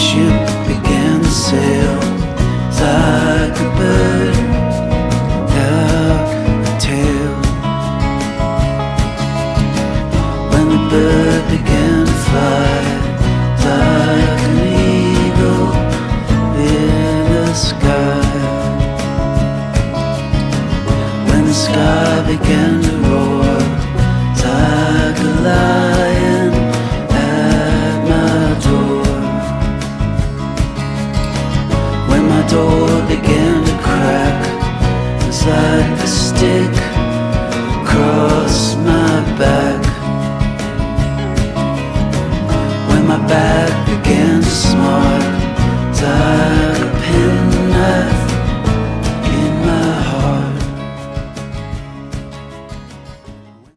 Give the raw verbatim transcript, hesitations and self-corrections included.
ship began to sail, like a bird without a tail. When the bird began